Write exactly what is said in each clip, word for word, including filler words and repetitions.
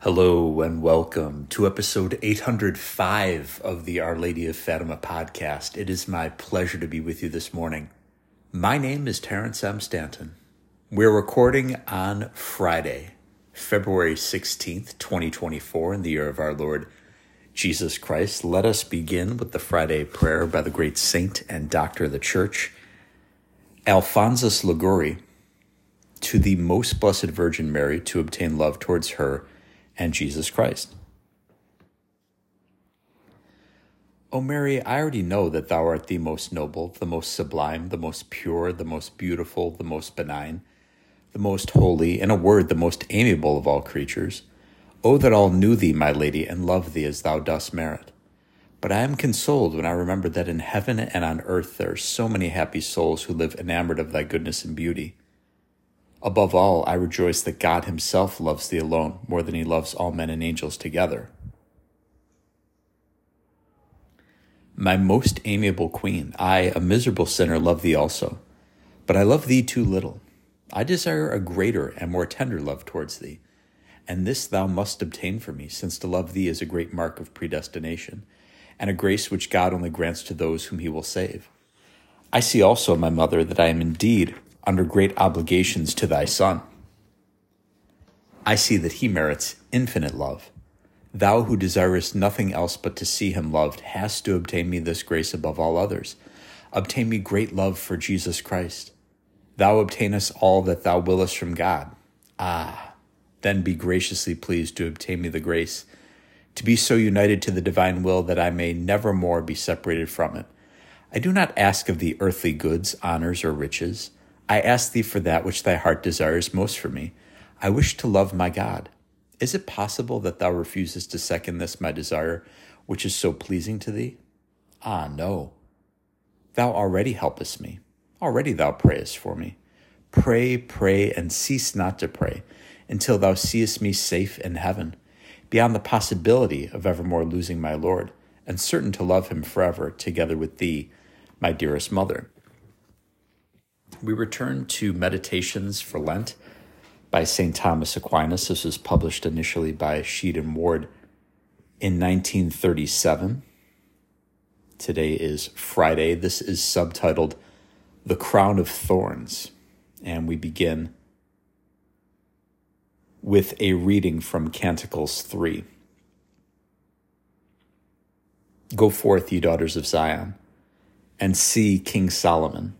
Hello and welcome to episode eight hundred five of the Our Lady of Fatima podcast. It is my pleasure to be with you this morning. My name is Terrence M. Stanton. We're recording on Friday, February sixteenth, twenty twenty-four, in the year of our Lord Jesus Christ. Let us begin with the Friday prayer by the great saint and doctor of the Church, Alphonsus Liguori, to the Most Blessed Virgin Mary, to obtain love towards her and Jesus Christ. O Mary, I already know that thou art the most noble, the most sublime, the most pure, the most beautiful, the most benign, the most holy, in a word, the most amiable of all creatures. O that all knew thee, my lady, and loved thee as thou dost merit. But I am consoled when I remember that in heaven and on earth there are so many happy souls who live enamored of thy goodness and beauty. Above all, I rejoice that God himself loves thee alone more than he loves all men and angels together. My most amiable queen, I, a miserable sinner, love thee also, but I love thee too little. I desire a greater and more tender love towards thee, and this thou must obtain for me, since to love thee is a great mark of predestination, and a grace which God only grants to those whom he will save. I see also, my mother, that I am indeed under great obligations to thy Son. I see that he merits infinite love. Thou who desirest nothing else but to see him loved, hast to obtain me this grace above all others. Obtain me great love for Jesus Christ. Thou obtain us all that thou willest from God. Ah, then be graciously pleased to obtain me the grace to be so united to the divine will that I may never more be separated from it. I do not ask of thee earthly goods, honors, or riches. I ask thee for that which thy heart desires most for me. I wish to love my God. Is it possible that thou refusest to second this my desire, which is so pleasing to thee? Ah, no. Thou already helpest me. Already thou prayest for me. Pray, pray, and cease not to pray, until thou seest me safe in heaven, beyond the possibility of evermore losing my Lord, and certain to love him forever, together with thee, my dearest mother. We return to Meditations for Lent by Saint Thomas Aquinas. This was published initially by Sheed and Ward in nineteen thirty-seven. Today is Friday. This is subtitled The Crown of Thorns, and we begin with a reading from Canticles three. Go forth, ye daughters of Zion, and see King Solomon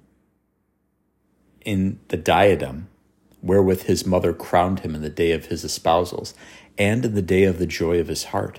in the diadem wherewith his mother crowned him in the day of his espousals, and in the day of the joy of his heart.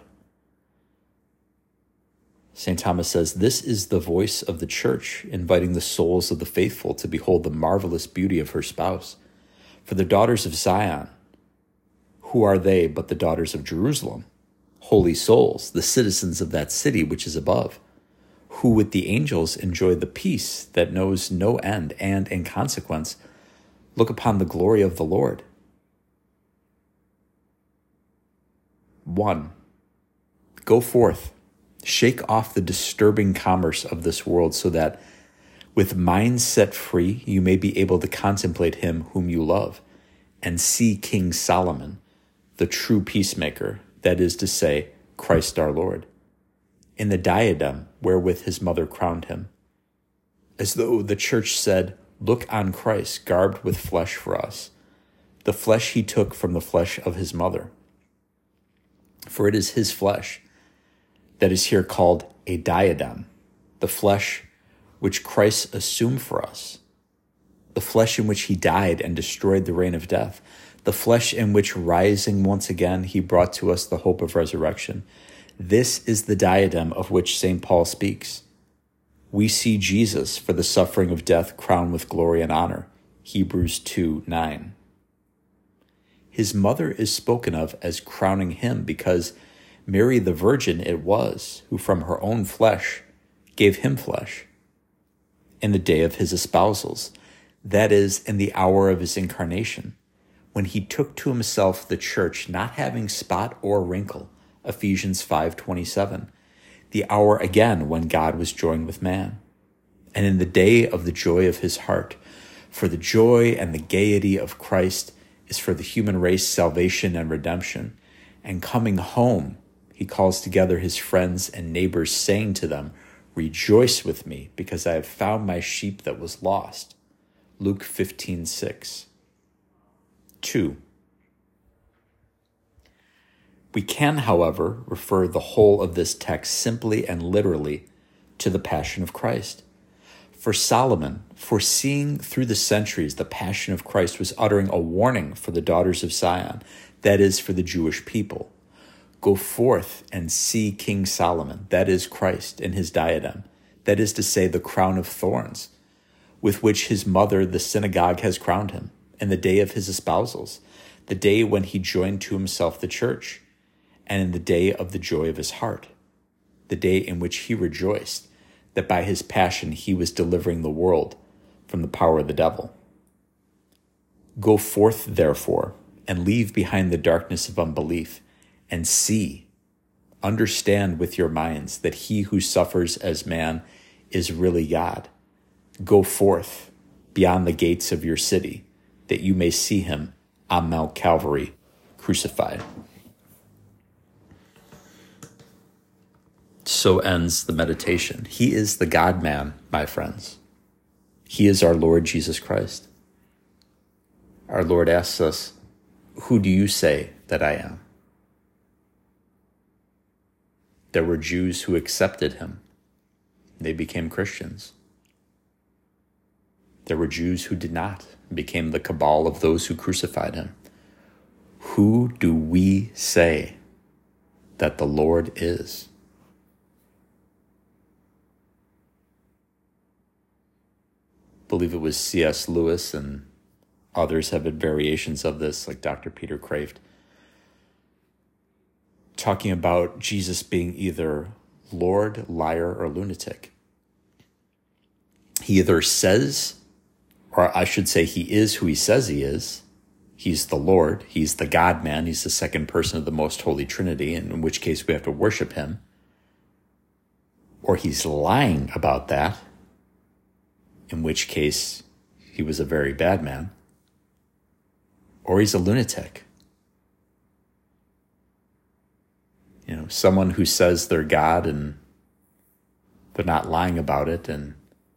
Saint Thomas says, this is the voice of the church, inviting the souls of the faithful to behold the marvelous beauty of her spouse. For the daughters of Zion, who are they but the daughters of Jerusalem, holy souls, the citizens of that city which is above, who with the angels enjoy the peace that knows no end, and, in consequence, look upon the glory of the Lord. One, go forth, shake off the disturbing commerce of this world, so that, with minds set free, you may be able to contemplate him whom you love, and see King Solomon, the true peacemaker, that is to say, Christ our Lord, in the diadem wherewith his mother crowned him, as though the church said, look on Christ, garbed with flesh for us, the flesh he took from the flesh of his mother. For it is his flesh that is here called a diadem, the flesh which Christ assumed for us, the flesh in which he died and destroyed the reign of death, the flesh in which, rising once again, he brought to us the hope of resurrection. This is the diadem of which Saint Paul speaks. We see Jesus for the suffering of death crowned with glory and honor. Hebrews two nine. His mother is spoken of as crowning him because Mary the Virgin it was who from her own flesh gave him flesh in the day of his espousals, that is, in the hour of his incarnation, when he took to himself the church not having spot or wrinkle, Ephesians five twenty-seven, the hour again when God was joined with man, and in the day of the joy of his heart, for the joy and the gaiety of Christ is for the human race salvation and redemption, And coming home, he calls together his friends and neighbors, saying to them, "Rejoice with me, because I have found my sheep that was lost." Luke fifteen six. Two. We can, however, refer the whole of this text simply and literally to the Passion of Christ. For Solomon, foreseeing through the centuries the Passion of Christ, was uttering a warning for the daughters of Zion, that is, for the Jewish people. Go forth and see King Solomon, that is Christ, in his diadem, that is to say, the crown of thorns, with which his mother, the synagogue, has crowned him, in the day of his espousals, the day when he joined to himself the church, and in the day of the joy of his heart, the day in which he rejoiced that by his passion he was delivering the world from the power of the devil. Go forth, therefore, and leave behind the darkness of unbelief, and see, understand with your minds that he who suffers as man is really God. Go forth beyond the gates of your city, that you may see him on Mount Calvary crucified. So ends the meditation. He is the God-man, my friends. He is our Lord Jesus Christ. Our Lord asks us, "Who do you say that I am?" There were Jews who accepted him. They became Christians. There were Jews who did not, and became the cabal of those who crucified him. Who do we say that the Lord is? I believe it was C S Lewis, and others have had variations of this, like Doctor Peter Kraft, talking about Jesus being either Lord, liar, or lunatic. He either says, or I should say he is who he says he is. He's the Lord. He's the God-man. He's the second person of the most holy Trinity, in which case we have to worship him. Or he's lying about that, in which case he was a very bad man. Or he's a lunatic. You know, someone who says they're God and they're not lying about it, and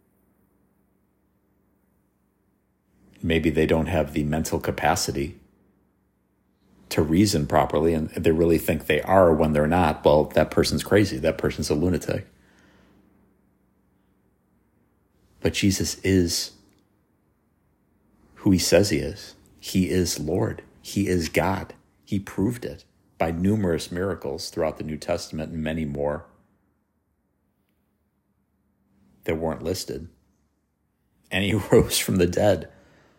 maybe they don't have the mental capacity to reason properly, and they really think they are when they're not. Well, that person's crazy. That person's a lunatic. But Jesus is who he says he is. He is Lord. He is God. He proved it by numerous miracles throughout the New Testament, and many more that weren't listed. And he rose from the dead.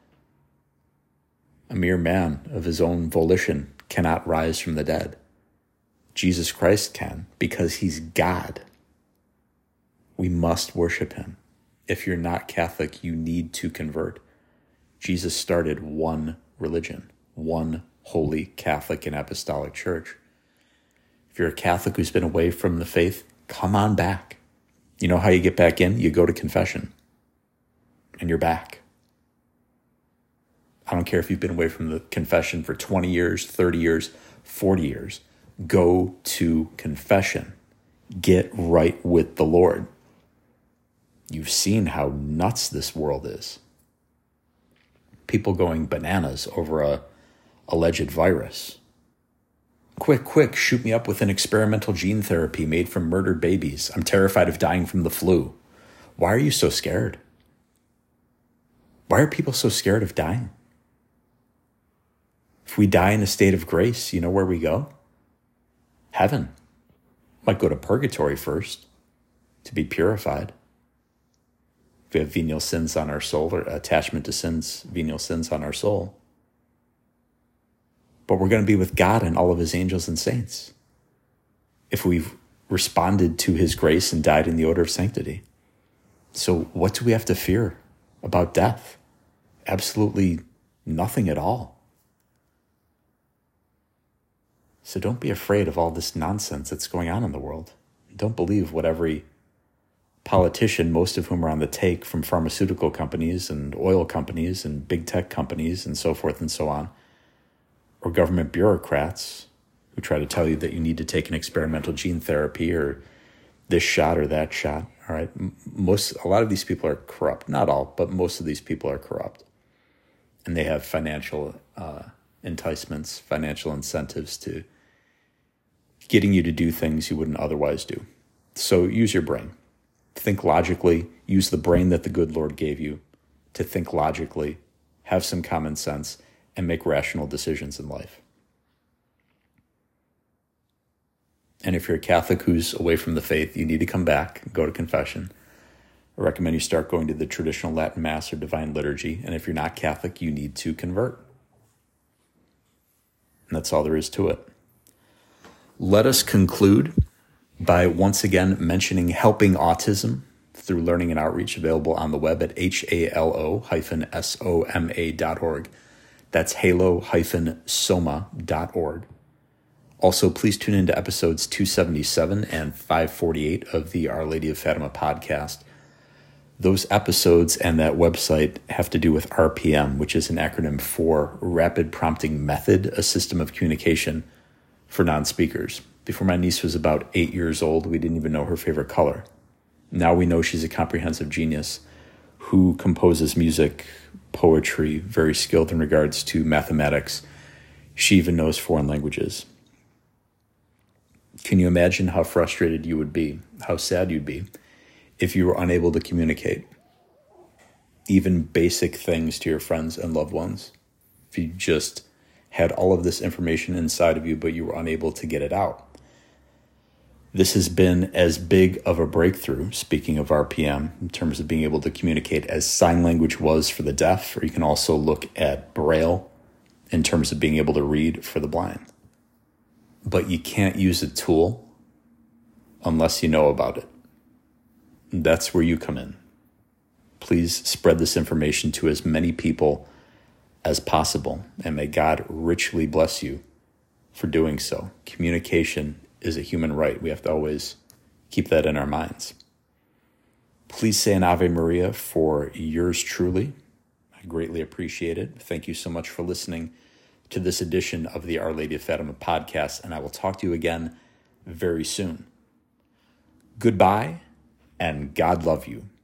A mere man of his own volition cannot rise from the dead. Jesus Christ can, because he's God. We must worship him. If you're not Catholic, you need to convert. Jesus started one religion, one holy Catholic and Apostolic Church. If you're a Catholic who's been away from the faith, come on back. You know how you get back in? You go to confession, and you're back. I don't care if you've been away from the confession for twenty years, thirty years, forty years. Go to confession. Get right with the Lord. You've seen how nuts this world is. People going bananas over a alleged virus. Quick, quick, shoot me up with an experimental gene therapy made from murdered babies. I'm terrified of dying from the flu. Why are you so scared? Why are people so scared of dying? If we die in a state of grace, you know where we go? Heaven. Might go to purgatory first to be purified. If we have venial sins on our soul, or attachment to sins, venial sins on our soul. But we're going to be with God and all of his angels and saints if we've responded to his grace and died in the order of sanctity. So what do we have to fear about death? Absolutely nothing at all. So don't be afraid of all this nonsense that's going on in the world. Don't believe what every politician, most of whom are on the take from pharmaceutical companies and oil companies and big tech companies and so forth and so on, or government bureaucrats who try to tell you that you need to take an experimental gene therapy or this shot or that shot. All right. Most, a lot of these people are corrupt. Not all, but most of these people are corrupt. And they have financial uh, enticements, financial incentives to getting you to do things you wouldn't otherwise do. So use your brain. Think logically. Use the brain that the good Lord gave you to think logically, have some common sense, and make rational decisions in life. And if you're a Catholic who's away from the faith, you need to come back and go to confession. I recommend you start going to the traditional Latin Mass or Divine Liturgy. And if you're not Catholic, you need to convert. And that's all there is to it. Let us conclude by once again mentioning Helping Autism through Learning and Outreach, available on the web at H A L O S O M A dot org. That's halo soma dot org. Also, please tune into episodes two seventy-seven and five forty-eight of the Our Lady of Fatima podcast. Those episodes and that website have to do with R P M, which is an acronym for Rapid Prompting Method, a system of communication for non-speakers. Before my niece was about eight years old, we didn't even know her favorite color. Now we know she's a comprehensive genius who composes music, poetry, very skilled in regards to mathematics. She even knows foreign languages. Can you imagine how frustrated you would be, how sad you'd be, if you were unable to communicate even basic things to your friends and loved ones? If you just had all of this information inside of you, but you were unable to get it out. This has been as big of a breakthrough, speaking of R P M, in terms of being able to communicate, as sign language was for the deaf, or you can also look at Braille in terms of being able to read for the blind. But you can't use a tool unless you know about it. That's where you come in. Please spread this information to as many people as possible, and may God richly bless you for doing so. Communication is a human right. We have to always keep that in our minds. Please say an Ave Maria for yours truly. I greatly appreciate it. Thank you so much for listening to this edition of the Our Lady of Fatima podcast, and I will talk to you again very soon. Goodbye, and God love you.